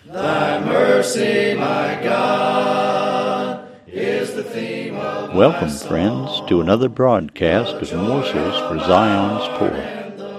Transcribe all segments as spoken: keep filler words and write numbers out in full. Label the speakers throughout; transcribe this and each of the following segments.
Speaker 1: Thy mercy, my God, is the theme of
Speaker 2: Welcome, friends, to another broadcast of Morsels for Zion's Poor.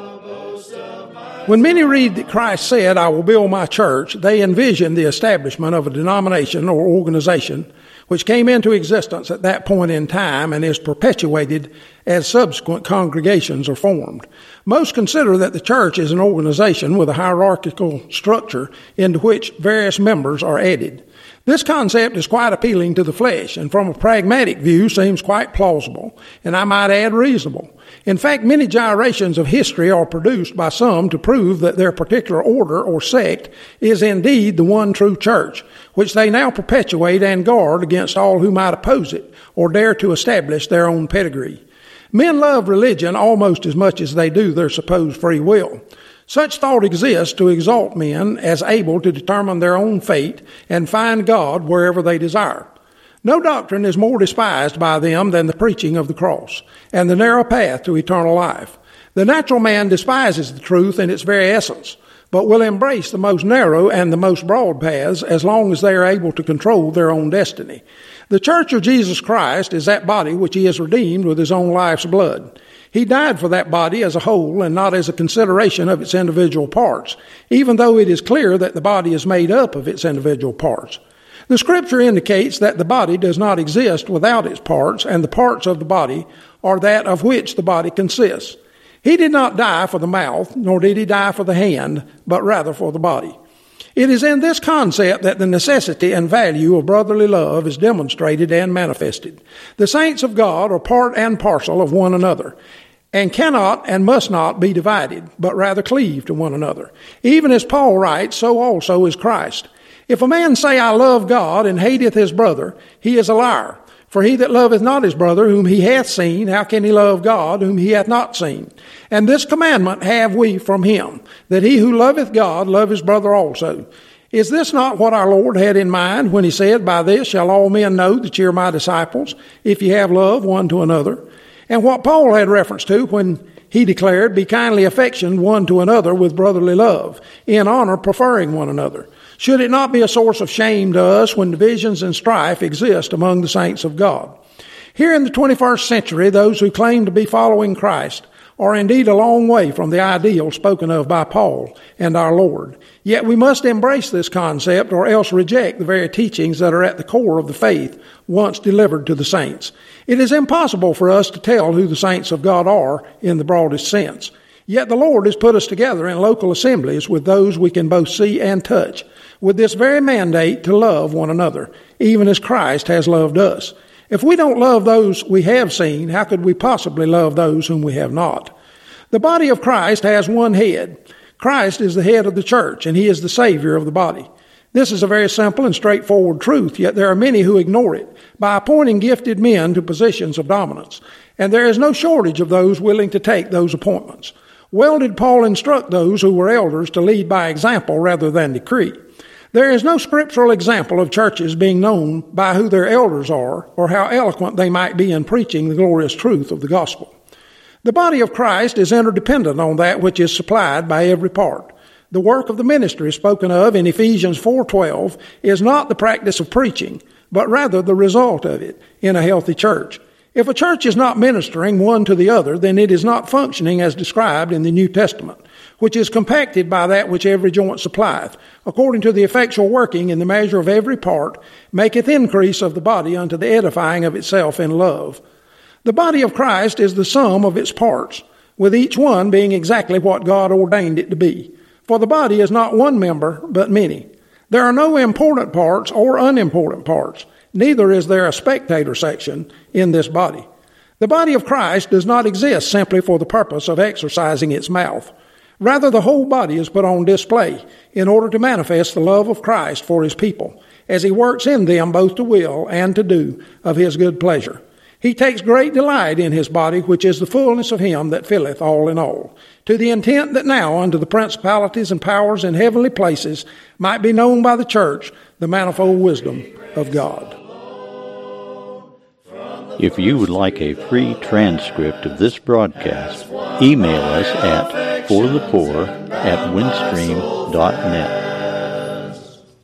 Speaker 3: When many read that Christ said, I will build my church, they envision the establishment of a denomination or organization which came into existence at that point in time and is perpetuated as subsequent congregations are formed. Most consider that the church is an organization with a hierarchical structure into which various members are added. This concept is quite appealing to the flesh, and from a pragmatic view seems quite plausible, and I might add reasonable. In fact, many gyrations of history are produced by some to prove that their particular order or sect is indeed the one true church, which they now perpetuate and guard against all who might oppose it or dare to establish their own pedigree. Men love religion almost as much as they do their supposed free will. Such thought exists to exalt men as able to determine their own fate and find God wherever they desire. No doctrine is more despised by them than the preaching of the cross and the narrow path to eternal life. The natural man despises the truth in its very essence, but will embrace the most narrow and the most broad paths as long as they are able to control their own destiny. The Church of Jesus Christ is that body which he has redeemed with his own life's blood. He died for that body as a whole and not as a consideration of its individual parts, even though it is clear that the body is made up of its individual parts. The Scripture indicates that the body does not exist without its parts, and the parts of the body are that of which the body consists. He did not die for the mouth, nor did he die for the hand, but rather for the body. It is in this concept that the necessity and value of brotherly love is demonstrated and manifested. The saints of God are part and parcel of one another, and cannot and must not be divided, but rather cleave to one another. Even as Paul writes, so also is Christ. If a man say, I love God, and hateth his brother, he is a liar. For he that loveth not his brother whom he hath seen, how can he love God whom he hath not seen? And this commandment have we from him, that he who loveth God love his brother also. Is this not what our Lord had in mind when he said, By this shall all men know that ye are my disciples, if ye have love one to another? And what Paul had reference to when he declared, Be kindly affectioned one to another with brotherly love, in honor preferring one another. Should it not be a source of shame to us when divisions and strife exist among the saints of God? Here in the twenty-first century, those who claim to be following Christ are indeed a long way from the ideal spoken of by Paul and our Lord. Yet we must embrace this concept or else reject the very teachings that are at the core of the faith once delivered to the saints. It is impossible for us to tell who the saints of God are in the broadest sense. Yet the Lord has put us together in local assemblies with those we can both see and touch, with this very mandate to love one another, even as Christ has loved us. If we don't love those we have seen, how could we possibly love those whom we have not? The body of Christ has one head. Christ is the head of the church, and he is the Savior of the body. This is a very simple and straightforward truth, yet there are many who ignore it by appointing gifted men to positions of dominance, and there is no shortage of those willing to take those appointments. Well did Paul instruct those who were elders to lead by example rather than decree. There is no scriptural example of churches being known by who their elders are or how eloquent they might be in preaching the glorious truth of the gospel. The body of Christ is interdependent on that which is supplied by every part. The work of the ministry spoken of in Ephesians four twelve is not the practice of preaching, but rather the result of it in a healthy church. If a church is not ministering one to the other, then it is not functioning as described in the New Testament, which is compacted by that which every joint supplieth, according to the effectual working in the measure of every part, maketh increase of the body unto the edifying of itself in love. The body of Christ is the sum of its parts, with each one being exactly what God ordained it to be. For the body is not one member, but many. There are no important parts or unimportant parts. Neither is there a spectator section in this body. The body of Christ does not exist simply for the purpose of exercising its mouth. Rather, the whole body is put on display in order to manifest the love of Christ for his people, as he works in them both to will and to do of his good pleasure. He takes great delight in his body, which is the fullness of him that filleth all in all, to the intent that now unto the principalities and powers in heavenly places might be known by the church the manifold wisdom of God.
Speaker 2: If you would like a free transcript of this broadcast, email us at forthepoor at windstream dot net.